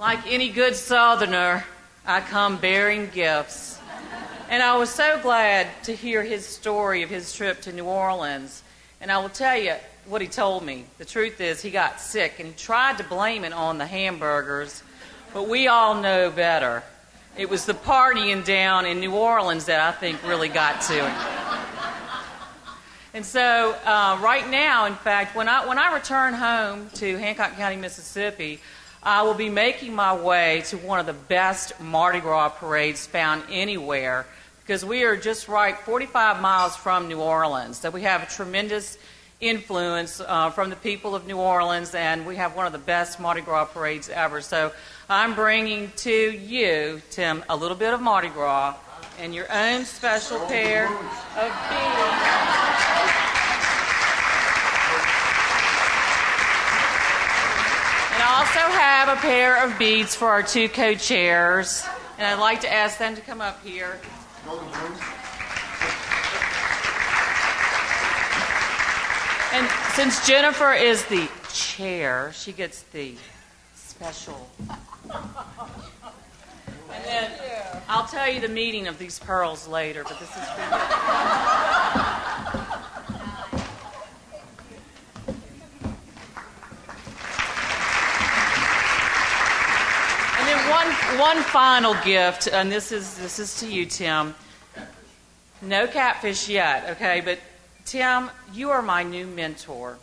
Like any good Southerner, I come bearing gifts. And I was so glad to hear his story of his trip to New Orleans. And I will tell you what he told me. The truth is he got sick and he tried to blame it on the hamburgers, but we all know better. It was the partying down in New Orleans that I think really got to him. And so right now, in fact, when I return home to Hancock County, Mississippi, I will be making my way to one of the best Mardi Gras parades found anywhere, because we are just right 45 miles from New Orleans. So we have a tremendous influence from the people of New Orleans, and we have one of the best Mardi Gras parades ever. So I'm bringing to you, Tim, a little bit of Mardi Gras and your own special pair of beads. And I also have a pair of beads for our two co-chairs, and I'd like to ask them to come up here. And since Jennifer is the chair, she gets the special. And then I'll tell you the meaning of these pearls later, but this is for you. And then one final gift, and this is to you, Tim. No catfish yet, okay? But Tim, you are my new mentor,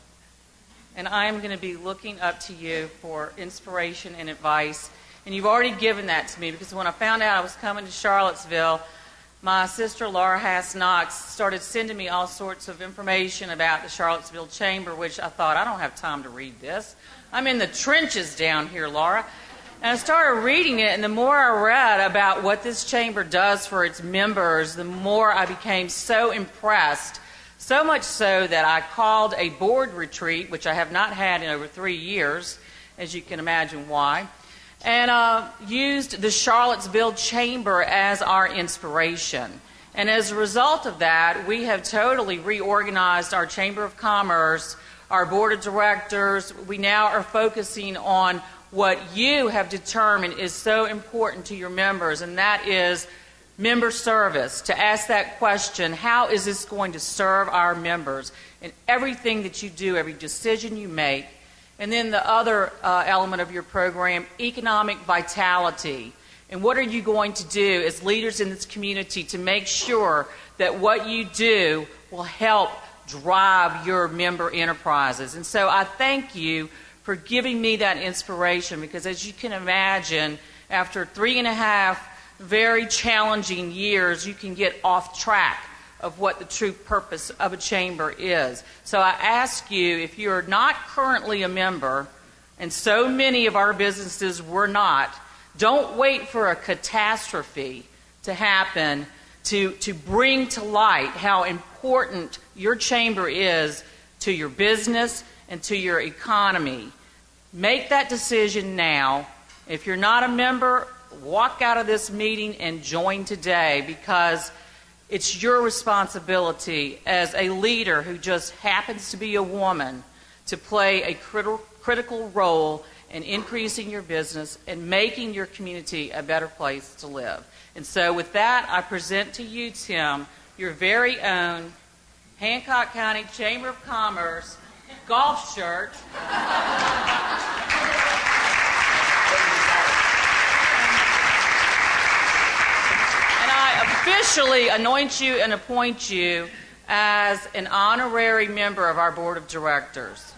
and I am going to be looking up to you for inspiration and advice. And you've already given that to me, because when I found out I was coming to Charlottesville, my sister Laura Haas-Knox started sending me all sorts of information about the Charlottesville Chamber, which I thought, I don't have time to read this. I'm in the trenches down here, Laura. And I started reading it, and the more I read about what this chamber does for its members, the more I became so impressed, so much so that I called a board retreat, which I have not had in over 3 years, as you can imagine why, and used the Charlottesville Chamber as our inspiration. And as a result of that, we have totally reorganized our Chamber of Commerce, our board of directors. We now are focusing on what you have determined is so important to your members, and that is member service. To ask that question, how is this going to serve our members in everything that you do, every decision you make? And then the other element of your program, economic vitality. And what are you going to do as leaders in this community to make sure that what you do will help drive your member enterprises? And so I thank you for giving me that inspiration, because as you can imagine, after 3.5 very challenging years, you can get off track of what the true purpose of a chamber is. So I ask you, if you're not currently a member, and so many of our businesses were not, don't wait for a catastrophe to happen to bring to light how important your chamber is to your business and to your economy. Make that decision now. If you're not a member, walk out of this meeting and join today, because it's your responsibility as a leader who just happens to be a woman to play a critical role in increasing your business and making your community a better place to live. And so with that, I present to you, Tim, your very own Hancock County Chamber of Commerce golf shirt. Officially anoint you and appoint you as an honorary member of our board of directors.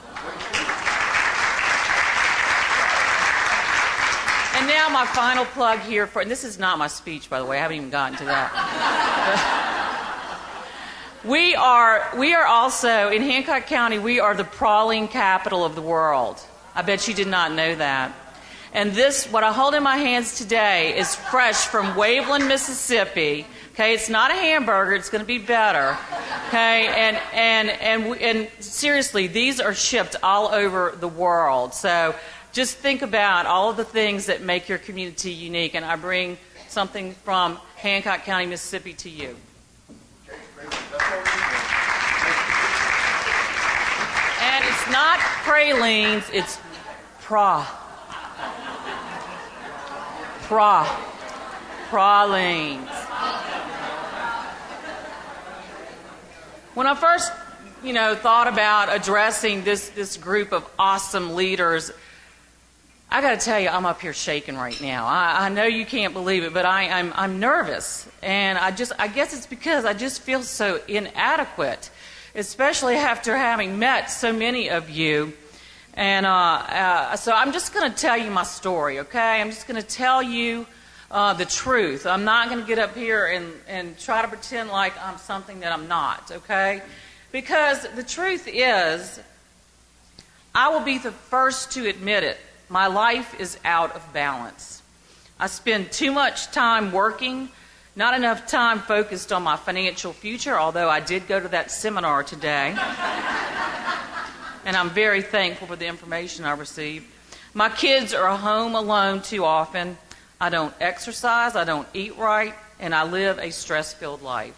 And now my final plug here for, and this is not my speech, by the way, I haven't even gotten to that. We are also, in Hancock County, we are the prawling capital of the world. I bet you did not know that. And this, what I hold in my hands today, is fresh from Waveland, Mississippi. Okay, it's not a hamburger; it's going to be better. Okay, and seriously, these are shipped all over the world. So just think about all of the things that make your community unique. And I bring something from Hancock County, Mississippi, to you. And it's not pralines; it's pra. Pralines. When I first, thought about addressing this group of awesome leaders, I got to tell you, I'm up here shaking right now. I know you can't believe it, but I'm nervous, and I guess it's because I just feel so inadequate, especially after having met so many of you. And so I'm just going to tell you my story, okay? I'm just going to tell you the truth. I'm not going to get up here and try to pretend like I'm something that I'm not, okay? Because the truth is, I will be the first to admit it. My life is out of balance. I spend too much time working, not enough time focused on my financial future, although I did go to that seminar today. And I'm very thankful for the information I received. My kids are home alone too often. I don't exercise, I don't eat right, and I live a stress-filled life.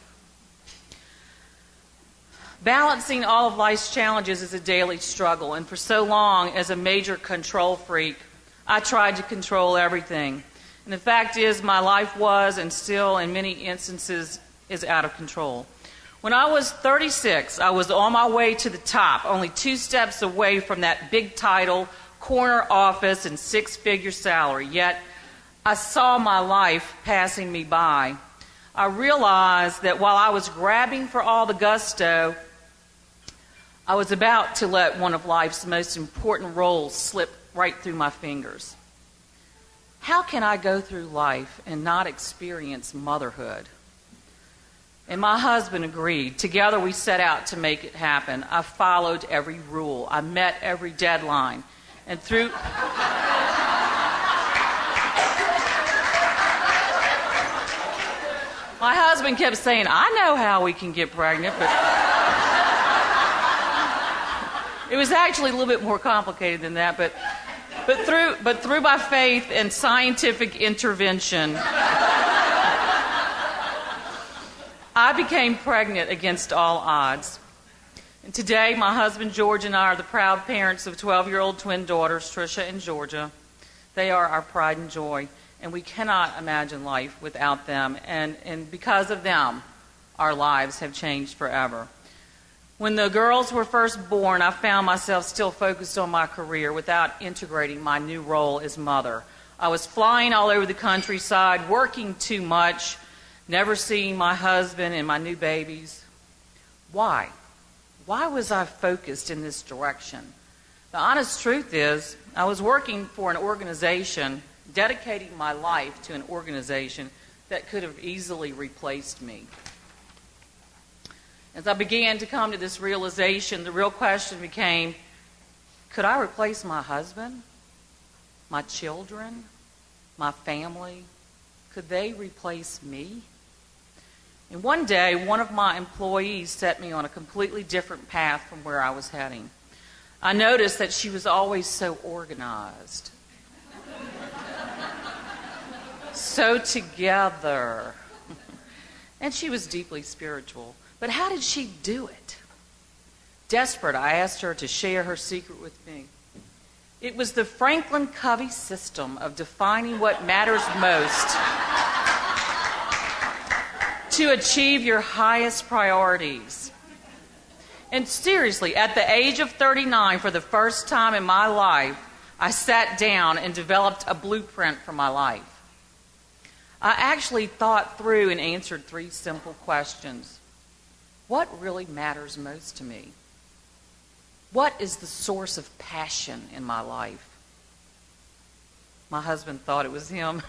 Balancing all of life's challenges is a daily struggle, and for so long, as a major control freak, I tried to control everything. And the fact is, my life was, and still in many instances, is out of control. When I was 36, I was on my way to the top, only 2 steps away from that big title, corner office, and 6-figure salary. Yet, I saw my life passing me by. I realized that while I was grabbing for all the gusto, I was about to let one of life's most important roles slip right through my fingers. How can I go through life and not experience motherhood? And my husband agreed. Together we set out to make it happen. I followed every rule. I met every deadline. And through... My husband kept saying, I know how we can get pregnant, but... It was actually a little bit more complicated than that, but through my faith and scientific intervention, I became pregnant against all odds. And today, my husband George and I are the proud parents of 12-year-old twin daughters, Trisha and Georgia. They are our pride and joy, and we cannot imagine life without them. And because of them, our lives have changed forever. When the girls were first born, I found myself still focused on my career without integrating my new role as mother. I was flying all over the countryside, working too much, never seeing my husband and my new babies. Why? Why was I focused in this direction? The honest truth is, I was working for an organization, dedicating my life to an organization that could have easily replaced me. As I began to come to this realization, the real question became, could I replace my husband, my children, my family? Could they replace me? And one day, one of my employees set me on a completely different path from where I was heading. I noticed that she was always so organized, so together, and she was deeply spiritual. But how did she do it? Desperate, I asked her to share her secret with me. It was the Franklin Covey system of defining what matters most to achieve your highest priorities. And seriously, at the age of 39, for the first time in my life, I sat down and developed a blueprint for my life. I actually thought through and answered 3 simple questions. What really matters most to me? What is the source of passion in my life? My husband thought it was him.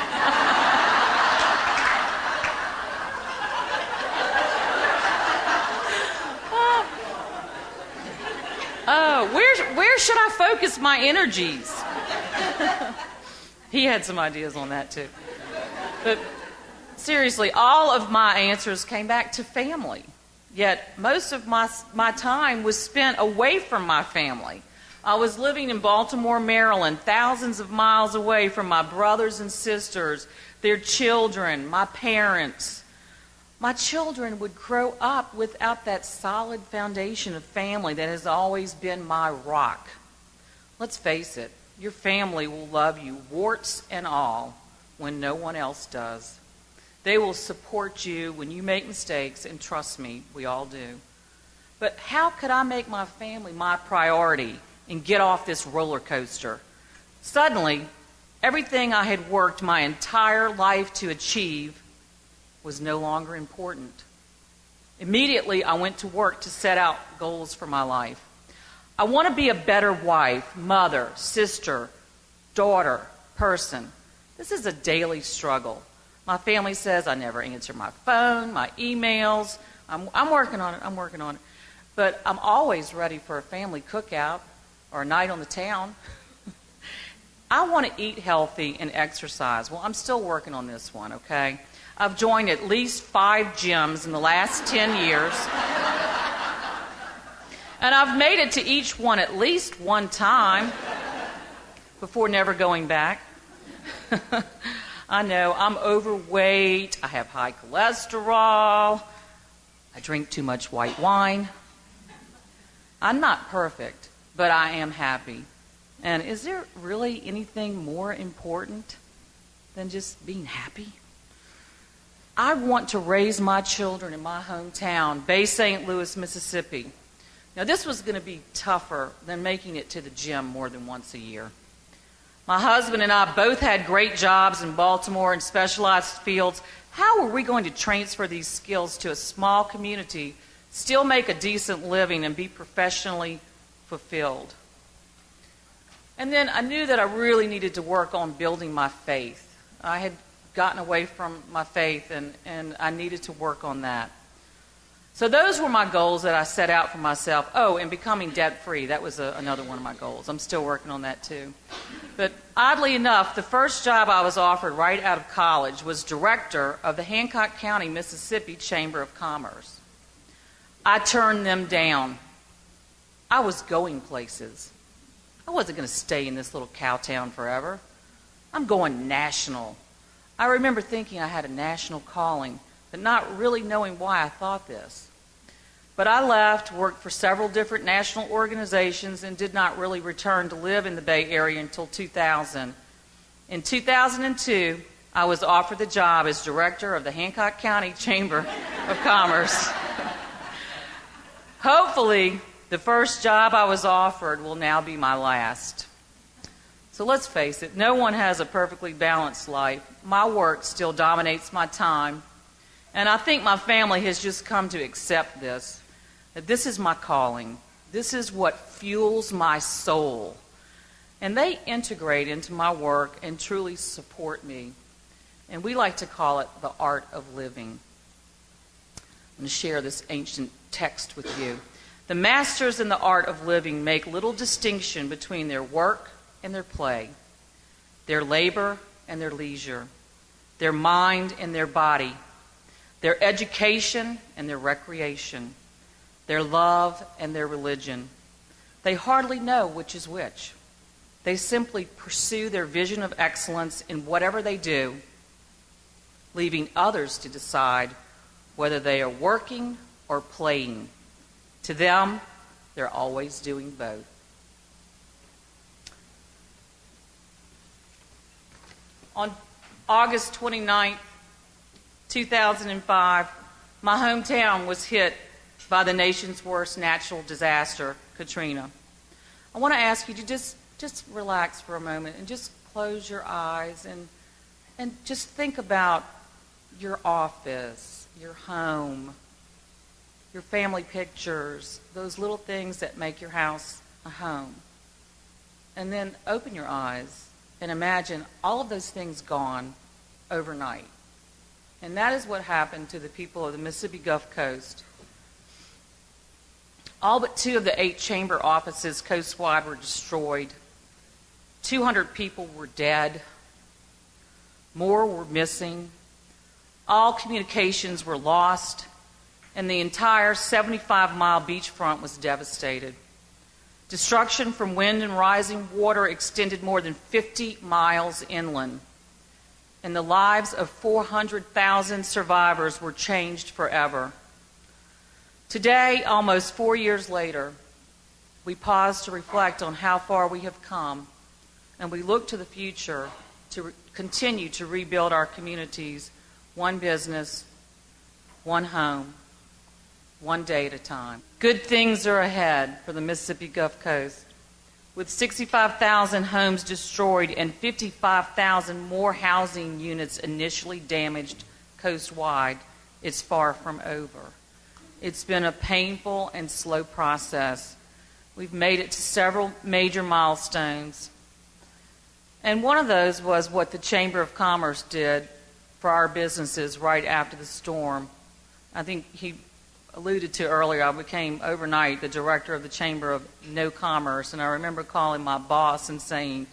Where should I focus my energies? He had some ideas on that too. But seriously, all of my answers came back to family. Yet most of my time was spent away from my family. I was living in Baltimore, Maryland, thousands of miles away from my brothers and sisters, their children, my parents. My children would grow up without that solid foundation of family that has always been my rock. Let's face it, your family will love you, warts and all, when no one else does. They will support you when you make mistakes, and trust me, we all do. But how could I make my family my priority and get off this roller coaster? Suddenly, everything I had worked my entire life to achieve was no longer important. Immediately, I went to work to set out goals for my life. I want to be a better wife, mother, sister, daughter, person. This is a daily struggle. My family says I never answer my phone, my emails. I'm working on it. But I'm always ready for a family cookout or a night on the town. I want to eat healthy and exercise. Well, I'm still working on this one, okay? I've joined at least 5 gyms in the last 10 years. And I've made it to each one at least one time before never going back. I know, I'm overweight, I have high cholesterol, I drink too much white wine. I'm not perfect, but I am happy. And is there really anything more important than just being happy? I want to raise my children in my hometown, Bay St. Louis, Mississippi. Now, this was going to be tougher than making it to the gym more than once a year. My husband and I both had great jobs in Baltimore in specialized fields. How were we going to transfer these skills to a small community, still make a decent living, and be professionally fulfilled? And then I knew that I really needed to work on building my faith. I had gotten away from my faith, and I needed to work on that. So those were my goals that I set out for myself. Oh, and becoming debt-free. That was another one of my goals. I'm still working on that too. But oddly enough, the first job I was offered right out of college was director of the Hancock County, Mississippi Chamber of Commerce. I turned them down. I was going places. I wasn't going to stay in this little cow town forever. I'm going national. I remember thinking I had a national calling, but not really knowing why I thought this. But I left, worked for several different national organizations, and did not really return to live in the Bay Area until 2000. In 2002, I was offered the job as director of the Hancock County Chamber of Commerce. Hopefully, the first job I was offered will now be my last. So let's face it, no one has a perfectly balanced life. My work still dominates my time. And I think my family has just come to accept this, that this is my calling. This is what fuels my soul. And they integrate into my work and truly support me. And we like to call it the art of living. I'm going to share this ancient text with you. The masters in the art of living make little distinction between their work and their play, their labor and their leisure, their mind and their body, their education and their recreation, their love and their religion. They hardly know which is which. They simply pursue their vision of excellence in whatever they do, leaving others to decide whether they are working or playing. To them, they're always doing both. On August 29th, 2005, my hometown was hit by the nation's worst natural disaster, Katrina. I want to ask you to just relax for a moment and just close your eyes and just think about your office, your home, your family pictures, those little things that make your house a home. And then open your eyes and imagine all of those things gone overnight. And that is what happened to the people of the Mississippi Gulf Coast. All but 2 of the 8 chamber offices coastwide were destroyed. 200 people were dead. More were missing. All communications were lost, and the entire 75-mile beachfront was devastated. Destruction from wind and rising water extended more than 50 miles inland, and the lives of 400,000 survivors were changed forever. Today, almost 4 years later, we pause to reflect on how far we have come, and we look to the future to continue to rebuild our communities one business, one home, one day at a time. Good things are ahead for the Mississippi Gulf Coast. With 65,000 homes destroyed and 55,000 more housing units initially damaged coastwide, it's far from over. It's been a painful and slow process. We've made it to several major milestones. And one of those was what the Chamber of Commerce did for our businesses right after the storm. I think he alluded to earlier, I became overnight the director of the Chamber of No Commerce, and I remember calling my boss and saying,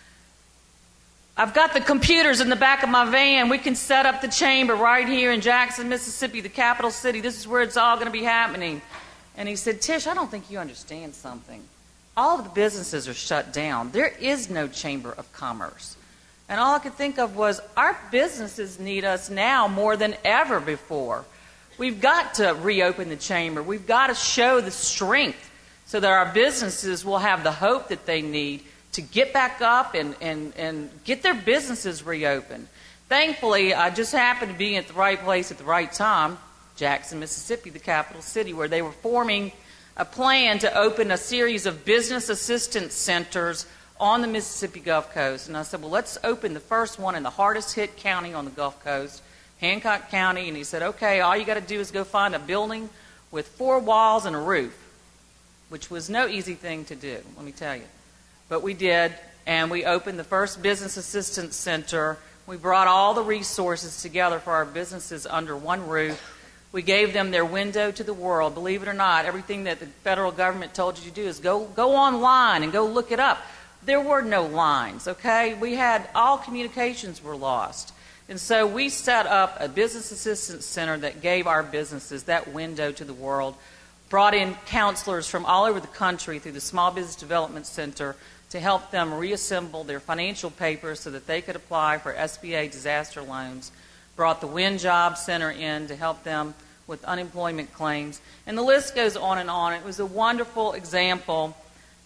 I've got the computers in the back of my van. We can set up the chamber right here in Jackson, Mississippi, the capital city. This is where it's all going to be happening. And he said, Tish, I don't think you understand something. All of the businesses are shut down. There is no Chamber of Commerce. And all I could think of was our businesses need us now more than ever before. We've got to reopen the chamber. We've got to show the strength so that our businesses will have the hope that they need to get back up and get their businesses reopened. Thankfully, I just happened to be at the right place at the right time, Jackson, Mississippi, the capital city, where they were forming a plan to open a series of business assistance centers on the Mississippi Gulf Coast. And I said, well, let's open the first one in the hardest hit county on the Gulf Coast, Hancock County. And he said, okay, all you got to do is go find a building with 4 walls and a roof, which was no easy thing to do, let me tell you. But we did, and we opened the first business assistance center. We brought all the resources together for our businesses under one roof. We gave them their window to the world. Believe it or not, everything that the federal government told you to do is go online and go look it up. There were no lines, okay? We had, all communications were lost. And so we set up a business assistance center that gave our businesses that window to the world, brought in counselors from all over the country through the Small Business Development Center to help them reassemble their financial papers so that they could apply for SBA disaster loans, brought the Win Job Center in to help them with unemployment claims, and the list goes on and on. It was a wonderful example,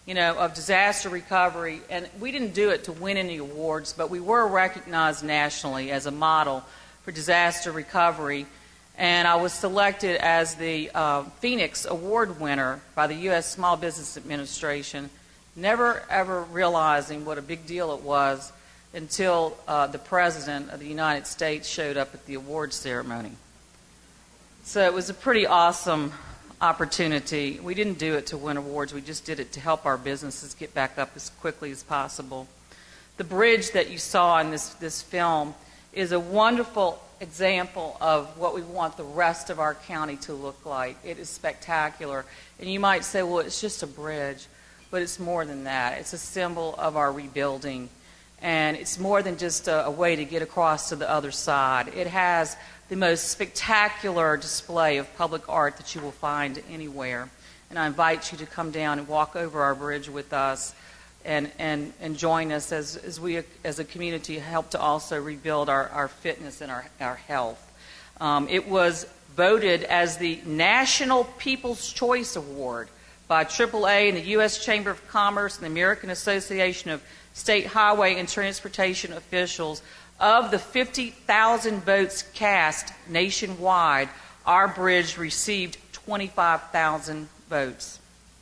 of disaster recovery, and we didn't do it to win any awards, but we were recognized nationally as a model for disaster recovery, and I was selected as the Phoenix Award winner by the U.S. Small Business Administration, never ever realizing what a big deal it was until the President of the United States showed up at the award ceremony. So it was a pretty awesome opportunity. We didn't do it to win awards. We just did it to help our businesses get back up as quickly as possible. The bridge that you saw in this film is a wonderful example of what we want the rest of our county to look like. It is spectacular. And you might say, well, it's just a bridge. But it's more than that. It's a symbol of our rebuilding. And it's more than just a way to get across to the other side. It has the most spectacular display of public art that you will find anywhere. And I invite you to come down and walk over our bridge with us and join us as we as a community help to also rebuild our fitness and our health. It was voted as the National People's Choice Award by AAA and the U.S. Chamber of Commerce and the American Association of State Highway and Transportation Officials. Of the 50,000 votes cast nationwide, our bridge received 25,000 votes.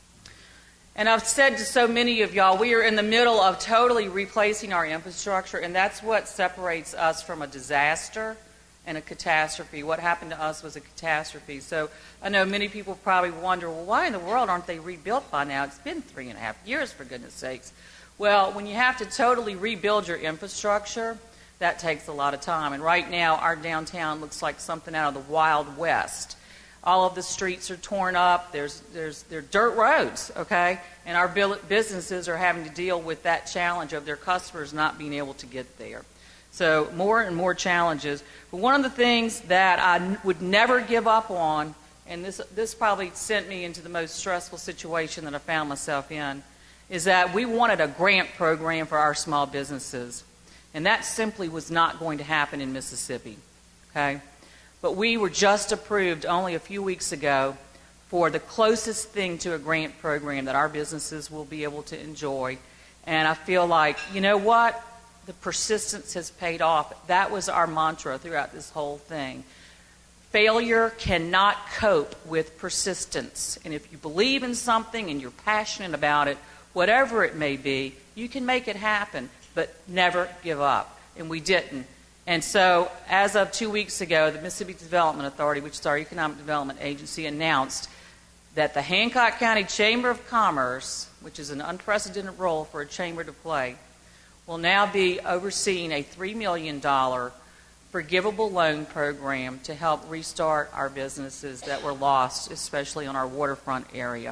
And I've said to so many of y'all, we are in the middle of totally replacing our infrastructure, and that's what separates us from a disaster and a catastrophe. What happened to us was a catastrophe. So I know many people probably wonder, well, why in the world aren't they rebuilt by now? It's been 3.5 years, for goodness sakes. Well, when you have to totally rebuild your infrastructure, that takes a lot of time. And right now, our downtown looks like something out of the Wild West. All of the streets are torn up. They're dirt roads, okay? And our businesses are having to deal with that challenge of their customers not being able to get there. So more and more challenges. But one of the things that I would never give up on, and this probably sent me into the most stressful situation that I found myself in, is that we wanted a grant program for our small businesses. And that simply was not going to happen in Mississippi, okay? But we were just approved only a few weeks ago for the closest thing to a grant program that our businesses will be able to enjoy. And I feel like, you know what? the persistence has paid off. That was our mantra throughout this whole thing. Failure cannot cope with persistence. And if you believe in something and you're passionate about it, whatever it may be, you can make it happen, but never give up. And we didn't. And so, as of 2 weeks ago, the Mississippi Development Authority, which is our economic development agency, announced that the Hancock County Chamber of Commerce, which is an unprecedented role for a chamber to play, will now be overseeing a $3 million forgivable loan program to help restart our businesses that were lost, especially on our waterfront area.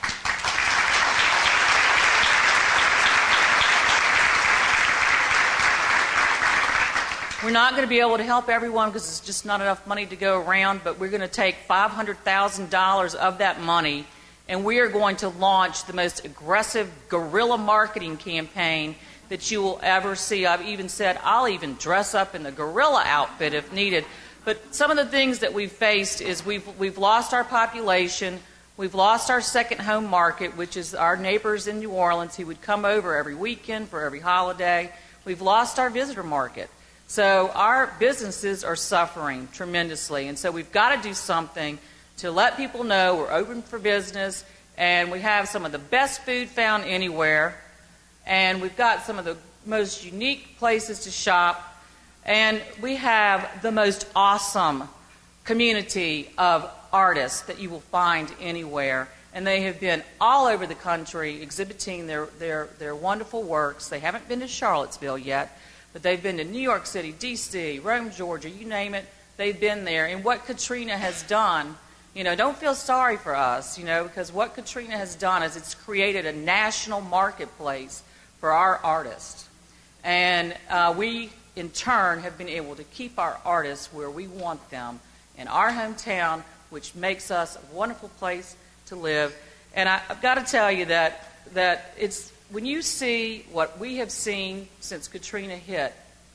We're not going to be able to help everyone because there's just not enough money to go around, but we're going to take $500,000 of that money and we are going to launch the most aggressive guerrilla marketing campaign that you will ever see. I've even said I'll even dress up in the gorilla outfit if needed. But some of the things that we've faced is we've lost our population, we've lost our second home market, which is our neighbors in New Orleans who would come over every weekend for every holiday. We've lost our visitor market. So our businesses are suffering tremendously. And so we've got to do something to let people know we're open for business, and we have some of the best food found anywhere. And we've got some of the most unique places to shop. And we have the most awesome community of artists that you will find anywhere. And they have been all over the country exhibiting their wonderful works. They haven't been to Charlottesville yet, but they've been to New York City, D.C., Rome, Georgia, you name it, they've been there. And what Katrina has done, don't feel sorry for us, because what Katrina has done is it's created a national marketplace for our artists. And we, in turn, have been able to keep our artists where we want them, in our hometown, which makes us a wonderful place to live. And I've got to tell you that it's, when you see what we have seen since Katrina hit,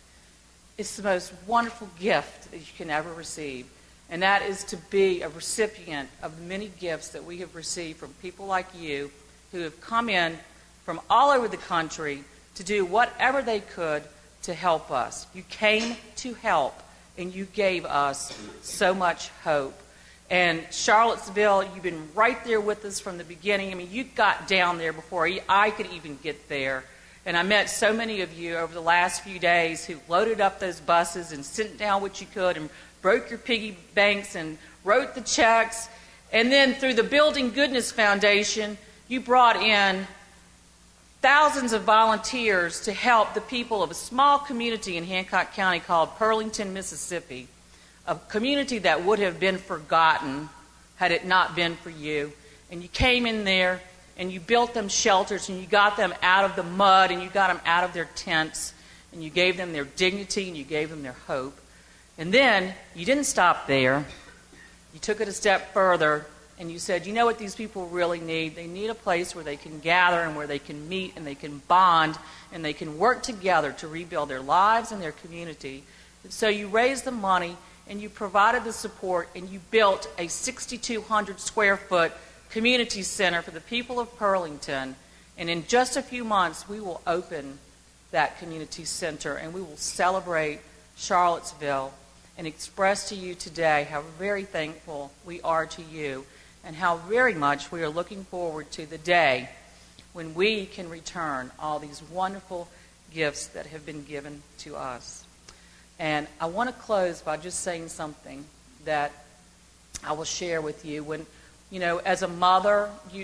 it's the most wonderful gift that you can ever receive. And that is to be a recipient of the many gifts that we have received from people like you who have come in from all over the country to do whatever they could to help us. You came to help, and you gave us so much hope. And Charlottesville, you've been right there with us from the beginning. I mean, you got down there before I could even get there. And I met so many of you over the last few days who loaded up those buses and sent down what you could and broke your piggy banks and wrote the checks. And then through the Building Goodness Foundation, you brought in thousands of volunteers to help the people of a small community in Hancock County called Pearlington, Mississippi, a community that would have been forgotten had it not been for you. And you came in there and you built them shelters, and you got them out of the mud, and you got them out of their tents, and you gave them their dignity, and you gave them their hope. And then you didn't stop there. You took it a step further, and you said, you know what these people really need? They need a place where they can gather and where they can meet and they can bond and they can work together to rebuild their lives and their community. And so you raised the money and you provided the support and you built a 6,200 square foot community center for the people of Pearlington. And in just a few months, we will open that community center and we will celebrate Charlottesville and express to you today how very thankful we are to you and how very much we are looking forward to the day when we can return all these wonderful gifts that have been given to us. And I want to close by just saying something that I will share with you. When, as a mother, you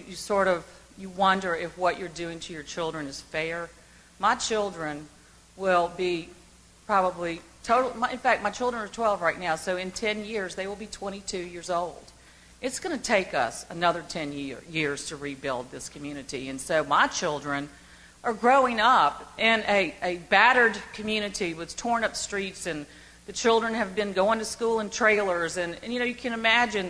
wonder if what you're doing to your children is fair. My children will be probably in fact, my children are 12 right now, so in 10 years, they will be 22 years old. It's going to take us another 10 years to rebuild this community. And so my children are growing up in a battered community with torn up streets, and the children have been going to school in trailers. And you can imagine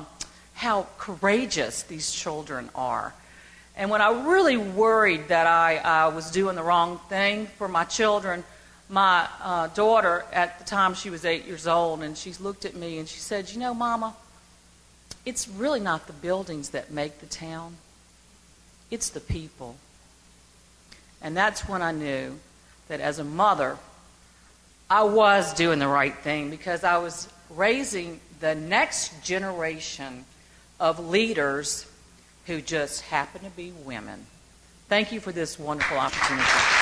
how courageous these children are. And when I really worried that I was doing the wrong thing for my children, my daughter, at the time she was 8 years old, and she looked at me and she said, Mama, it's really not the buildings that make the town. It's the people. And that's when I knew that as a mother, I was doing the right thing because I was raising the next generation of leaders who just happen to be women. Thank you for this wonderful opportunity.